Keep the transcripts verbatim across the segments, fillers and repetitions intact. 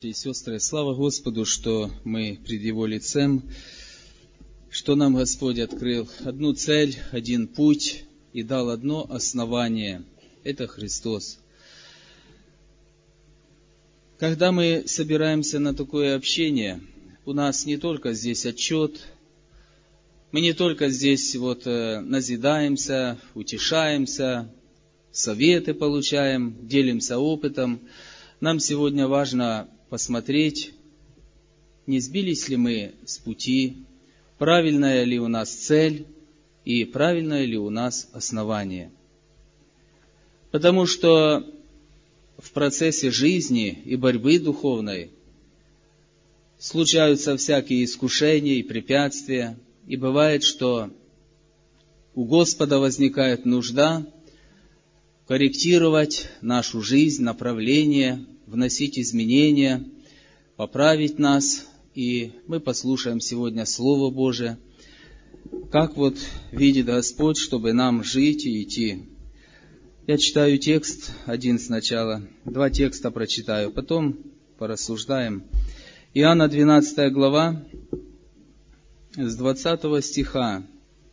И сестры, слава Господу, что мы пред Его лицем, что нам Господь открыл одну цель, один путь и дал одно основание. Это Христос. Когда мы собираемся на такое общение, у нас не только здесь отчет, мы не только здесь вот назидаемся, утешаемся, советы получаем, делимся опытом. Нам сегодня важно посмотреть, не сбились ли мы с пути, правильная ли у нас цель и правильное ли у нас основание. Потому что в процессе жизни и борьбы духовной случаются всякие искушения и препятствия, и бывает, что у Господа возникает нужда корректировать нашу жизнь, направление, вносить изменения, поправить нас. И мы послушаем сегодня Слово Божие, как вот видит Господь, чтобы нам жить и идти. Я читаю текст один сначала, два текста прочитаю, потом порассуждаем. Иоанна двенадцатая глава, с двадцатого стиха.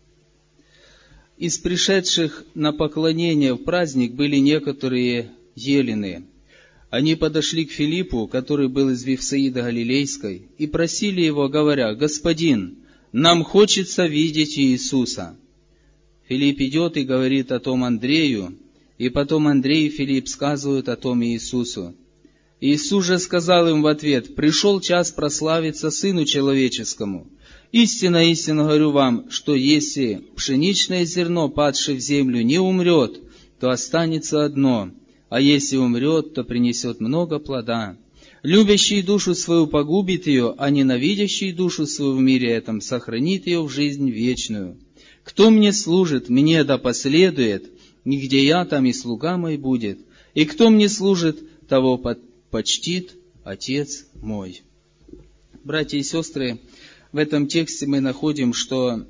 «Из пришедших на поклонение в праздник были некоторые елены. Они подошли к Филиппу, который был из Вифсаиды Галилейской, и просили его, говоря: „Господин, нам хочется видеть Иисуса“. Филипп идет и говорит о том Андрею, и потом Андрей и Филипп сказывают о том Иисусу. Иисус же сказал им в ответ: „Пришел час прославиться Сыну Человеческому. Истинно, истинно говорю вам, что если пшеничное зерно, падшее в землю, не умрет, то останется одно, а если умрет, то принесет много плода. Любящий душу свою погубит ее, а ненавидящий душу свою в мире этом сохранит ее в жизнь вечную. Кто мне служит, мне да последует, и где я, там и слуга мой будет. И кто мне служит, того почтит Отец мой“». Братья и сестры, в этом тексте мы находим, что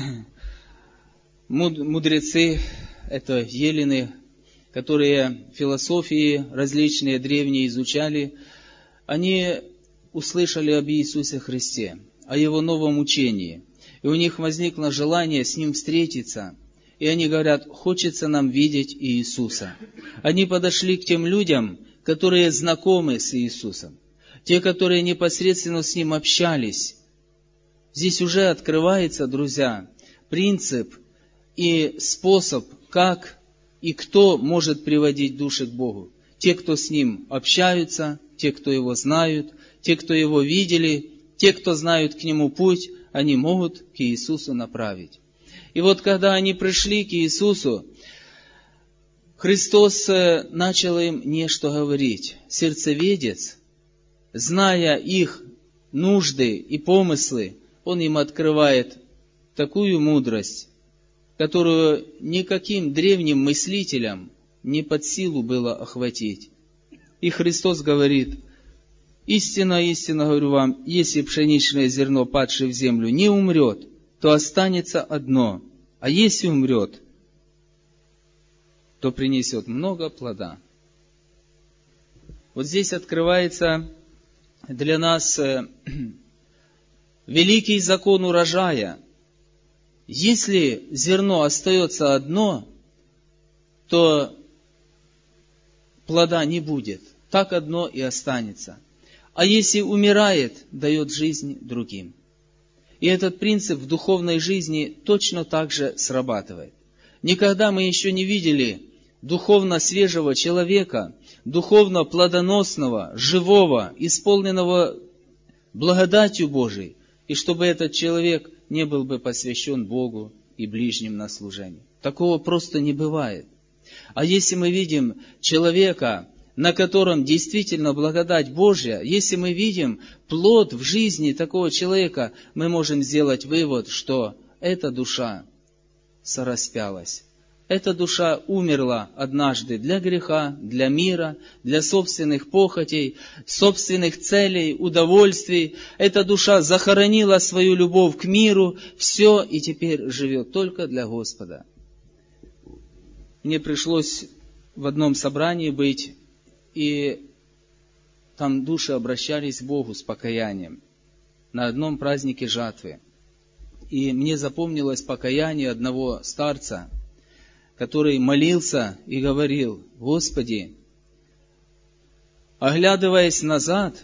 мудрецы, это елены, которые философии различные древние изучали, они услышали об Иисусе Христе, о Его новом учении. И у них возникло желание с Ним встретиться. И они говорят: хочется нам видеть Иисуса. Они подошли к тем людям, которые знакомы с Иисусом, те, которые непосредственно с Ним общались. Здесь уже открывается, друзья, принцип и способ, как и кто может приводить души к Богу. Те, кто с Ним общаются, те, кто Его знают, те, кто Его видели, те, кто знают к Нему путь, они могут к Иисусу направить. И вот когда они пришли к Иисусу, Христос начал им нечто говорить. Сердцеведец, зная их нужды и помыслы, Он им открывает такую мудрость, которую никаким древним мыслителям не под силу было охватить. И Христос говорит: „Истинно, истинно говорю вам, если пшеничное зерно, падшее в землю, не умрет, то останется одно, а если умрет, то принесет много плода“». Вот здесь открывается для нас великий закон урожая. Если зерно остается одно, то плода не будет. Так одно и останется. А если умирает, дает жизнь другим. И этот принцип в духовной жизни точно так же срабатывает. Никогда мы еще не видели духовно свежего человека, духовно плодоносного, живого, исполненного благодатью Божией, и чтобы этот человек не был бы посвящен Богу и ближним на служение. Такого просто не бывает. А если мы видим человека, на котором действительно благодать Божья, если мы видим плод в жизни такого человека, мы можем сделать вывод, что эта душа сораспялась. Эта душа умерла однажды для греха, для мира, для собственных похотей, собственных целей, удовольствий. Эта душа захоронила свою любовь к миру, все, и теперь живет только для Господа. Мне пришлось в одном собрании быть, и там души обращались к Богу с покаянием на одном празднике жатвы. И мне запомнилось покаяние одного старца, который молился и говорил: Господи, оглядываясь назад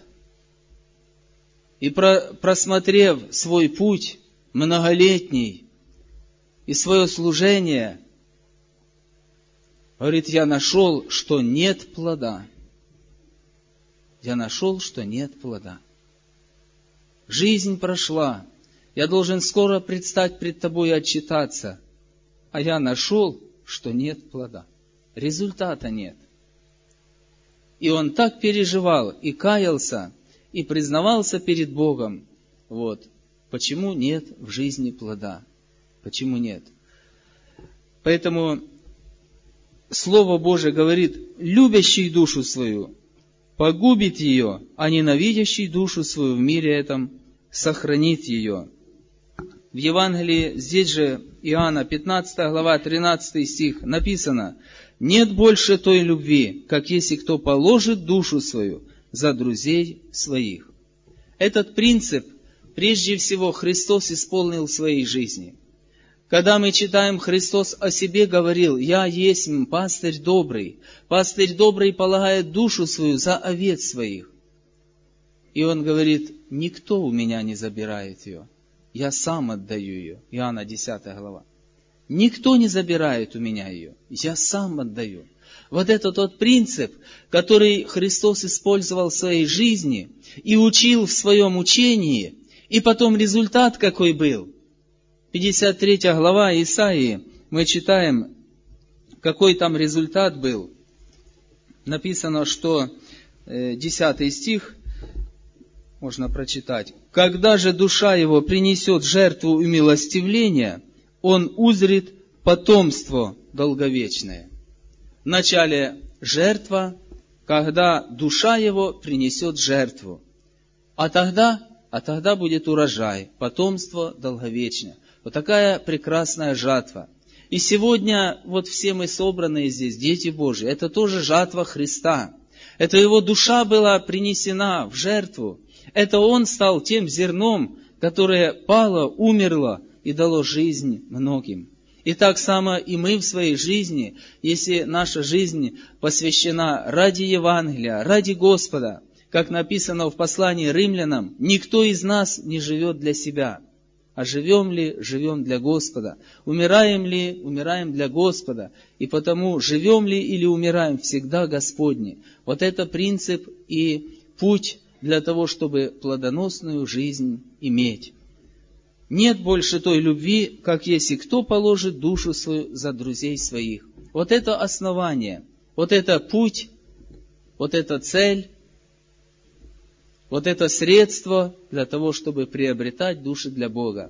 и просмотрев свой путь многолетний и свое служение, говорит, я нашел, что нет плода. Я нашел, что нет плода. Жизнь прошла. Я должен скоро предстать пред Тобой и отчитаться. А я нашел, что нет плода. Результата нет. И он так переживал и каялся, и признавался перед Богом. Вот. Почему нет в жизни плода? Почему нет? Поэтому Слово Божие говорит, любящий душу свою погубит ее, а ненавидящий душу свою в мире этом сохранит ее. В Евангелии, здесь же Иоанна, пятнадцатая глава, тринадцатый стих, написано: «Нет больше той любви, как если кто положит душу свою за друзей своих». Этот принцип, прежде всего, Христос исполнил в своей жизни. Когда мы читаем, Христос о себе говорил: «Я есть пастырь добрый, пастырь добрый полагает душу свою за овец своих». И Он говорит: «Никто у меня не забирает ее, я сам отдаю ее». Иоанна десятая глава. Никто не забирает у меня ее, я сам отдаю. Вот это тот принцип, который Христос использовал в своей жизни и учил в своем учении, и потом результат какой был. пятьдесят третья глава Исаии, мы читаем, какой там результат был. Написано, что десятый стих, можно прочитать. «Когда же душа его принесет жертву умилостивления, он узрит потомство долговечное». Вначале жертва, когда душа его принесет жертву. А тогда, а тогда будет урожай, потомство долговечное. Вот такая прекрасная жатва. И сегодня вот все мы собранные здесь, дети Божьи, это тоже жатва Христа. Это Его душа была принесена в жертву. Это Он стал тем зерном, которое пало, умерло и дало жизнь многим. И так само и мы в своей жизни, если наша жизнь посвящена ради Евангелия, ради Господа, как написано в послании римлянам, никто из нас не живет для себя. А живем ли, живем для Господа. Умираем ли, умираем для Господа. И потому живем ли или умираем, всегда Господни. Вот это принцип и путь для того, чтобы плодоносную жизнь иметь. Нет больше той любви, как если кто положит душу свою за друзей своих. Вот это основание, вот это путь, вот эта цель, вот это средство для того, чтобы приобретать души для Бога.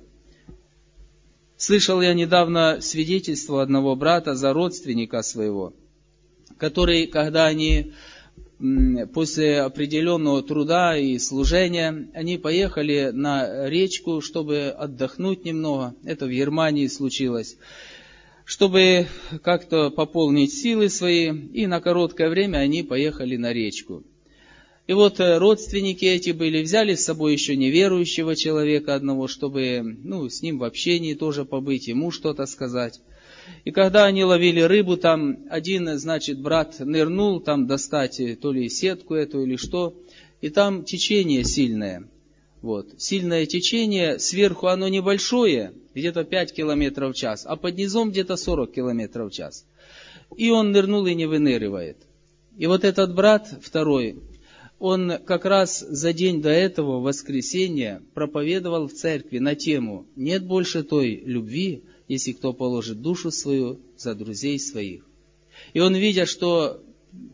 Слышал я недавно свидетельство одного брата за родственника своего, который, когда они после определенного труда и служения, они поехали на речку, чтобы отдохнуть немного. Это в Германии случилось. Чтобы как-то пополнить силы свои, и на короткое время они поехали на речку. И вот родственники эти были, взяли с собой еще неверующего человека одного, чтобы ну, с ним в общении тоже побыть, ему что-то сказать. И когда они ловили рыбу, там один, значит, брат нырнул, там достать то ли сетку эту или что, и там течение сильное. Вот. Сильное течение, сверху оно небольшое, где-то пять километров в час, а под низом где-то сорок километров в час. И он нырнул и не выныривает. И вот этот брат второй, он как раз за день до этого, в воскресенье, проповедовал в церкви на тему «Нет больше той любви, если кто положит душу свою за друзей своих». И он, видя, что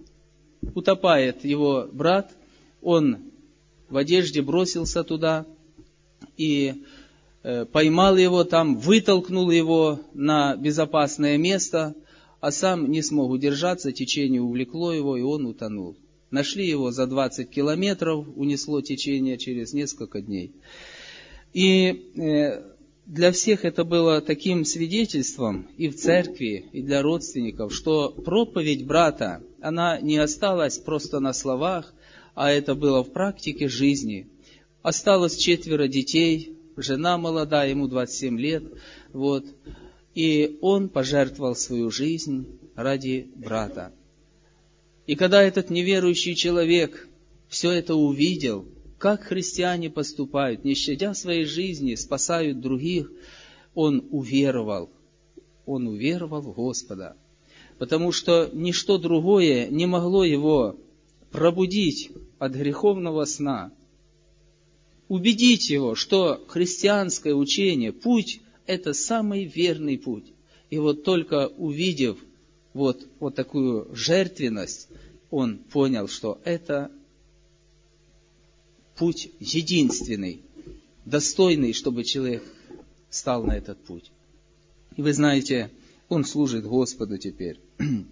утопает его брат, он в одежде бросился туда и поймал его там, вытолкнул его на безопасное место, а сам не смог удержаться, течение увлекло его, и он утонул. Нашли его за двадцать километров, унесло течение через несколько дней. И для всех это было таким свидетельством и в церкви, и для родственников, что проповедь брата, она не осталась просто на словах, а это было в практике жизни. Осталось четверо детей, жена молодая, ему двадцать семь лет, вот, и он пожертвовал свою жизнь ради брата. И когда этот неверующий человек все это увидел, как христиане поступают, не щадя своей жизни, спасают других, он уверовал. Он уверовал в Господа. Потому что ничто другое не могло его пробудить от греховного сна. Убедить его, что христианское учение, путь, это самый верный путь. И вот только увидев вот, вот такую жертвенность, он понял, что это путь единственный, достойный, чтобы человек стал на этот путь. И вы знаете, он служит Господу теперь.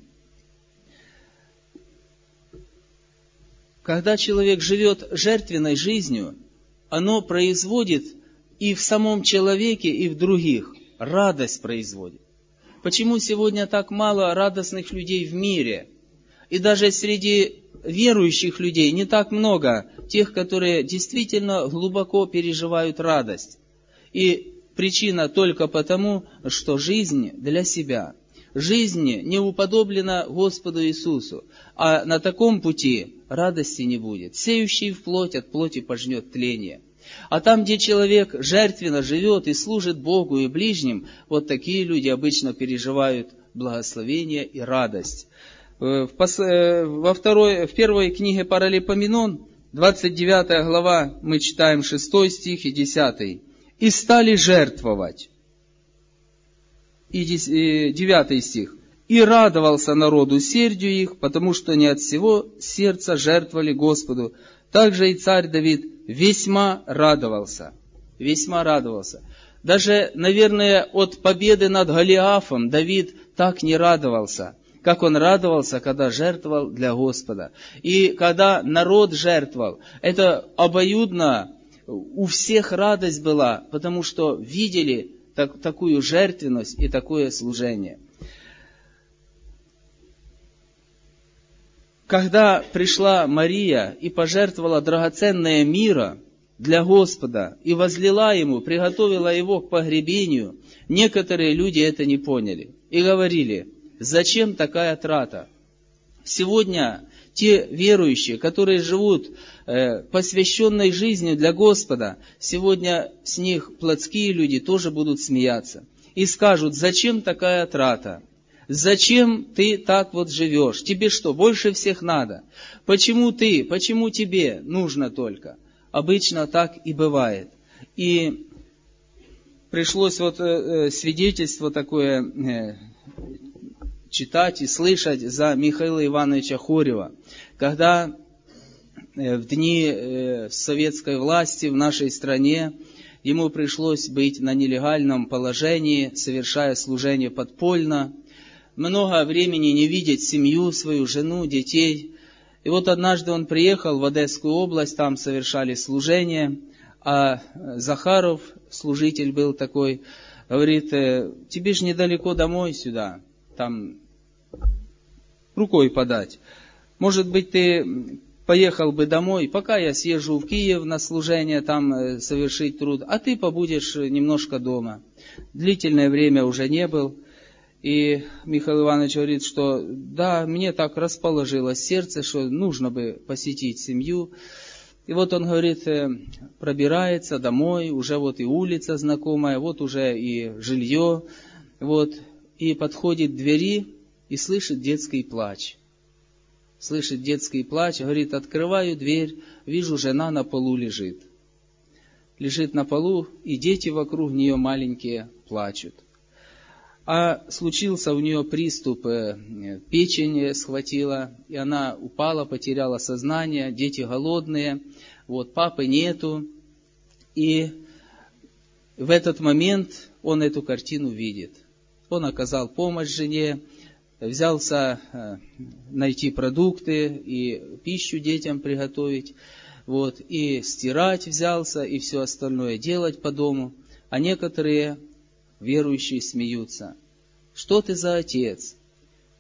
Когда человек живет жертвенной жизнью, оно производит и в самом человеке, и в других. Радость производит. Почему сегодня так мало радостных людей в мире? И даже среди верующих людей не так много тех, которые действительно глубоко переживают радость. И причина только потому, что жизнь для себя. Жизнь не уподоблена Господу Иисусу, а на таком пути радости не будет. Сеющий в плоть от плоти пожнет тление. А там, где человек жертвенно живет и служит Богу и ближним, вот такие люди обычно переживают благословение и радость. В, пос... Во второй, в первой книге Паралипоменон, двадцать девятая глава, мы читаем шестой стих и десятый. «И стали жертвовать». И девятый стих. «И радовался народу сердью их, потому что не от всего сердца жертвовали Господу. Также и царь Давид весьма радовался». Весьма радовался. Даже, наверное, от победы над Голиафом Давид так не радовался, как он радовался, когда жертвовал для Господа. И когда народ жертвовал, это обоюдно, у всех радость была, потому что видели так, такую жертвенность и такое служение. Когда пришла Мария и пожертвовала драгоценное мира для Господа и возлила ему, приготовила его к погребению, некоторые люди это не поняли и говорили: зачем такая трата? Сегодня те верующие, которые живут э, посвященной жизнью для Господа, сегодня с них плотские люди тоже будут смеяться и скажут: зачем такая трата? Зачем ты так вот живешь? Тебе что, больше всех надо? Почему ты? Почему тебе нужно только? Обычно так и бывает. И пришлось вот э, свидетельство такое э, читать и слышать за Михаила Ивановича Хорева, когда э, в дни э, советской власти в нашей стране ему пришлось быть на нелегальном положении, совершая служение подпольно, много времени не видеть семью, свою жену, детей. И вот однажды он приехал в Одесскую область, там совершали служение, а Захаров, служитель был такой, говорит: тебе же недалеко домой сюда, там рукой подать. Может быть, ты поехал бы домой, пока я съезжу в Киев на служение, там совершить труд, а ты побудешь немножко дома. Длительное время уже не был. И Михаил Иванович говорит, что да, мне так расположилось сердце, что нужно бы посетить семью. И вот он, говорит, пробирается домой, уже вот и улица знакомая, вот уже и жилье, вот, и подходит к двери и слышит детский плач. Слышит детский плач, говорит: открываю дверь, вижу, жена на полу лежит. Лежит на полу, и дети вокруг нее маленькие плачут. А случился у нее приступ, печень схватила, и она упала, потеряла сознание, дети голодные, вот, папы нету. И в этот момент он эту картину видит. Он оказал помощь жене, взялся найти продукты и пищу детям приготовить, вот, и стирать взялся, и все остальное делать по дому. А некоторые верующие смеются. Что ты за отец?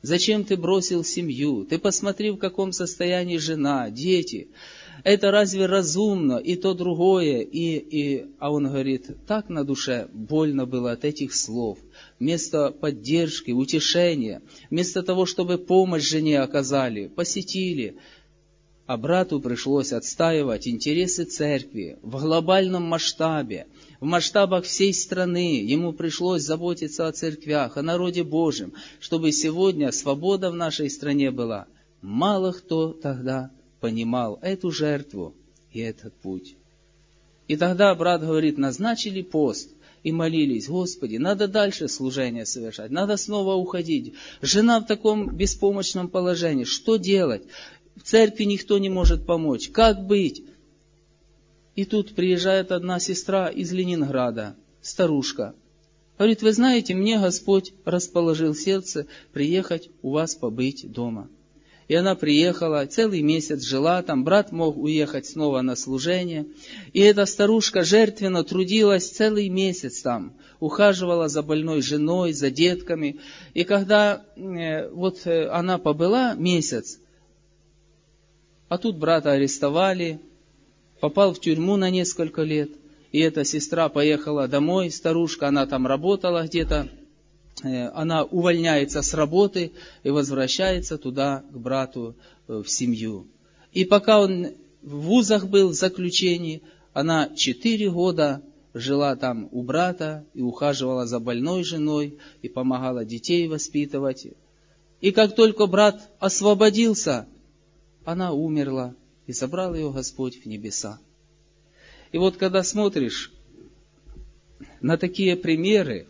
Зачем ты бросил семью? Ты посмотри, в каком состоянии жена, дети. Это разве разумно? И то другое. И, и... А он говорит, так на душе больно было от этих слов. Вместо поддержки, утешения, вместо того, чтобы помощь жене оказали, посетили, а брату пришлось отстаивать интересы церкви в глобальном масштабе, в масштабах всей страны. Ему пришлось заботиться о церквях, о народе Божьем, чтобы сегодня свобода в нашей стране была. Мало кто тогда понимал эту жертву и этот путь. И тогда брат говорит, назначили пост и молились, Господи, надо дальше служение совершать, надо снова уходить. Жена в таком беспомощном положении, что делать? В церкви никто не может помочь. Как быть? И тут приезжает одна сестра из Ленинграда, старушка. Говорит, вы знаете, мне Господь расположил сердце приехать у вас побыть дома. И она приехала, целый месяц жила там, брат мог уехать снова на служение. И эта старушка жертвенно трудилась целый месяц там, ухаживала за больной женой, за детками. И когда э, вот э, она побыла месяц, а тут брата арестовали, попал в тюрьму на несколько лет. И эта сестра поехала домой, старушка, она там работала где-то. Она увольняется с работы и возвращается туда к брату в семью. И пока он в вузах был в заключении, она четыре года жила там у брата и ухаживала за больной женой и помогала детей воспитывать. И как только брат освободился, она умерла, и забрал ее Господь в небеса. И вот когда смотришь на такие примеры,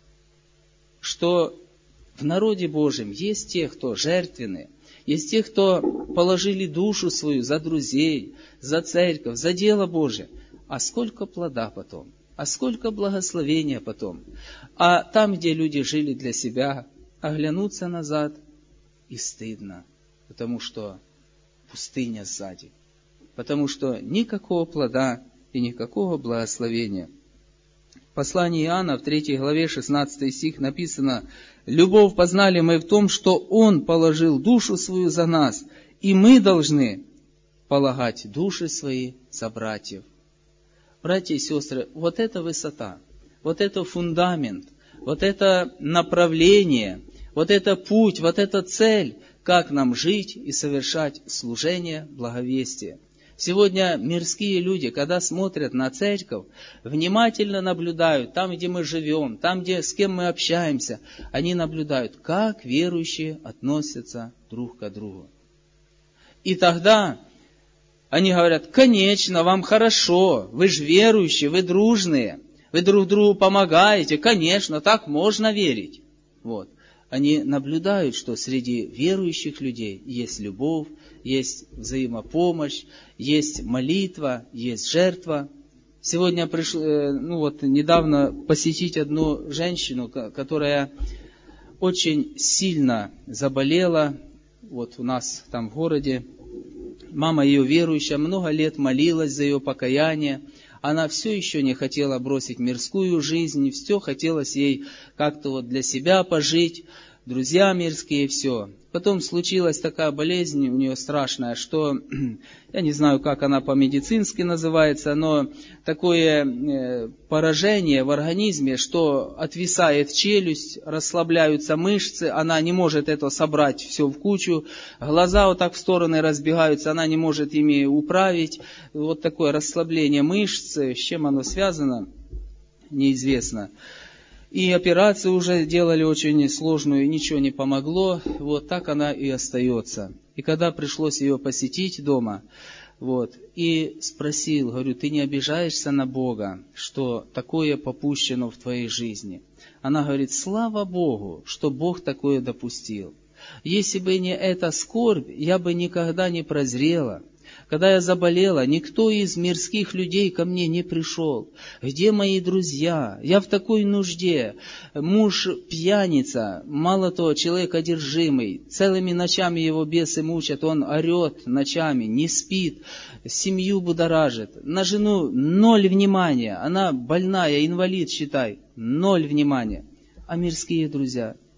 что в народе Божьем есть те, кто жертвенны, есть те, кто положили душу свою за друзей, за церковь, за дело Божие. А сколько плода потом, а сколько благословения потом. А там, где люди жили для себя, оглянуться назад и стыдно, потому что пустыня сзади, потому что никакого плода и никакого благословения. В послании Иоанна в третьей главе шестнадцатый стих написано: «Любовь познали мы в том, что Он положил душу свою за нас, и мы должны полагать души свои за братьев». Братья и сестры, вот эта высота, вот это фундамент, вот это направление, вот это путь, вот эта цель, как нам жить и совершать служение благовестия. Сегодня мирские люди, когда смотрят на церковь, внимательно наблюдают там, где мы живем, там, где, с кем мы общаемся. Они наблюдают, как верующие относятся друг к другу. И тогда они говорят, конечно, вам хорошо, вы же верующие, вы дружные, вы друг другу помогаете, конечно, так можно верить. Вот. Они наблюдают, что среди верующих людей есть любовь, есть взаимопомощь, есть молитва, есть жертва. Сегодня пришел, ну вот недавно посетить одну женщину, которая очень сильно заболела, вот у нас там в городе. Мама ее верующая, много лет молилась за ее покаяние. Она все еще не хотела бросить мирскую жизнь, все хотелось ей как-то вот для себя пожить, друзья мирские, все. Потом случилась такая болезнь у нее страшная, что, я не знаю, как она по-медицински называется, но такое поражение в организме, что отвисает челюсть, расслабляются мышцы, она не может это собрать все в кучу, глаза вот так в стороны разбегаются, она не может ими управить. Вот такое расслабление мышц, с чем оно связано, неизвестно. И операцию уже делали очень сложную, ничего не помогло. Вот так она и остается. И когда пришлось ее посетить дома, вот, и спросил, говорю, ты не обижаешься на Бога, что такое попущено в твоей жизни? Она говорит, слава Богу, что Бог такое допустил. Если бы не эта скорбь, я бы никогда не прозрела. Когда я заболела, никто из мирских людей ко мне не пришел. Где мои друзья? Я в такой нужде. Муж пьяница, мало того, человек одержимый. Целыми ночами его бесы мучат, он орет ночами, не спит, семью будоражит. На жену ноль внимания, она больная, инвалид, считай, ноль внимания. А мирские друзья,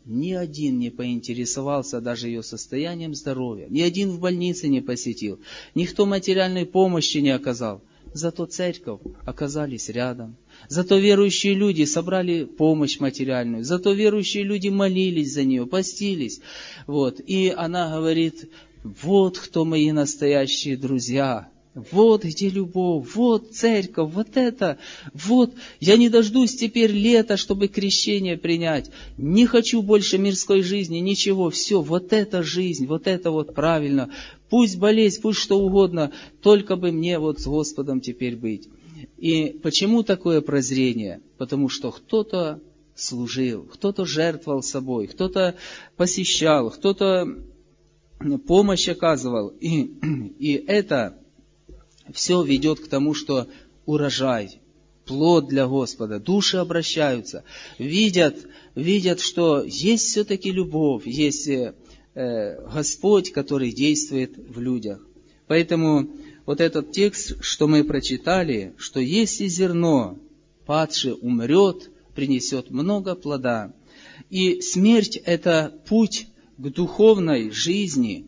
ни один не поинтересовался даже ее состоянием здоровья, ни один в больнице не посетил, никто материальной помощи не оказал. Зато церковь оказались рядом. Зато верующие люди собрали помощь материальную. Зато верующие люди молились за нее, постились. Вот. И она говорит: вот кто мои настоящие друзья. Вот где любовь, вот церковь, вот это, вот. Я не дождусь теперь лета, чтобы крещение принять. Не хочу больше мирской жизни, ничего. Все, вот это жизнь, вот это вот правильно. Пусть болезнь, пусть что угодно, только бы мне вот с Господом теперь быть. И почему такое прозрение? Потому что кто-то служил, кто-то жертвовал собой, кто-то посещал, кто-то помощь оказывал. И, и это все ведет к тому, что урожай, плод для Господа, души обращаются, видят, видят, что есть все-таки любовь, есть э, Господь, который действует в людях. Поэтому вот этот текст, что мы прочитали, что если зерно падшее умрет, принесет много плода. И смерть – это путь к духовной жизни,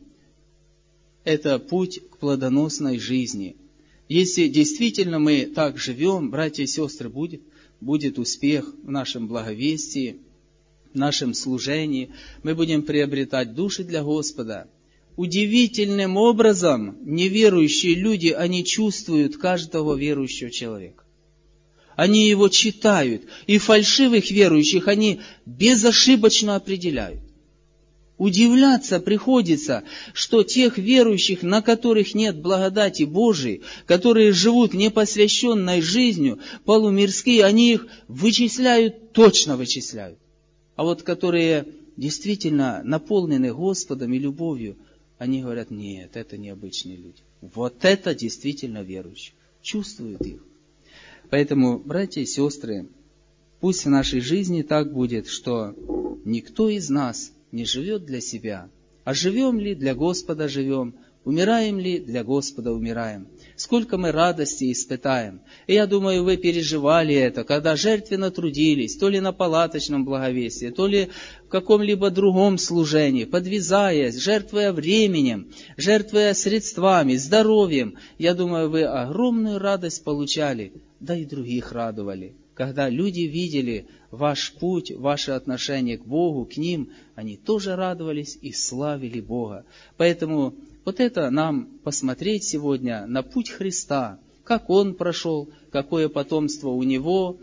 это путь к плодоносной жизни. Если действительно мы так живем, братья и сестры, будет, будет успех в нашем благовестии, в нашем служении, мы будем приобретать души для Господа. Удивительным образом неверующие люди, они чувствуют каждого верующего человека. Они его читают, и фальшивых верующих они безошибочно определяют. Удивляться приходится, что тех верующих, на которых нет благодати Божией, которые живут непосвященной жизнью, полумирские, они их вычисляют, точно вычисляют. А вот которые действительно наполнены Господом и любовью, они говорят: нет, это не обычные люди. Вот это действительно верующие. Чувствуют их. Поэтому, братья и сестры, пусть в нашей жизни так будет, что никто из нас не живет для себя, а живем ли для Господа живем, умираем ли для Господа умираем. Сколько мы радости испытаем. И я думаю, вы переживали это, когда жертвенно трудились, то ли на палаточном благовестии, то ли в каком-либо другом служении, подвязаясь, жертвуя временем, жертвуя средствами, здоровьем. Я думаю, вы огромную радость получали, да и других радовали. Когда люди видели ваш путь, ваше отношение к Богу, к ним, они тоже радовались и славили Бога. Поэтому вот это нам посмотреть сегодня на путь Христа, как Он прошел, какое потомство у Него,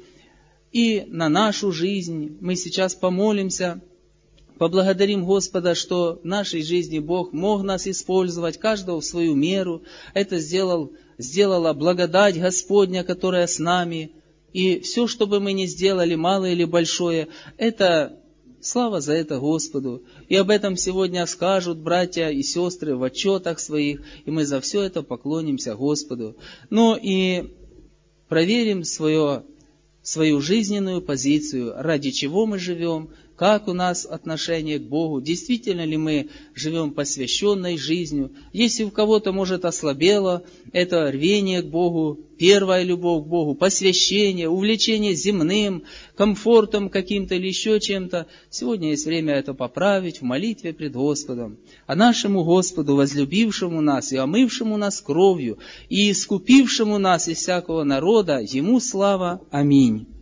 и на нашу жизнь. Мы сейчас помолимся, поблагодарим Господа, что в нашей жизни Бог мог нас использовать, каждого в свою меру. Это сделал, сделала благодать Господня, которая с нами. И все, что бы мы ни сделали, малое или большое, это слава за это Господу. И об этом сегодня скажут братья и сестры в отчетах своих, и мы за все это поклонимся Господу. Но и проверим свое, свою жизненную позицию, ради чего мы живем, как у нас отношение к Богу, действительно ли мы живем посвященной жизнью. Если у кого-то, может, ослабело это рвение к Богу, первая любовь к Богу, посвящение, увлечение земным, комфортом каким-то или еще чем-то, сегодня есть время это поправить в молитве пред Господом. А нашему Господу, возлюбившему нас и омывшему нас кровью, и искупившему нас из всякого народа, Ему слава. Аминь.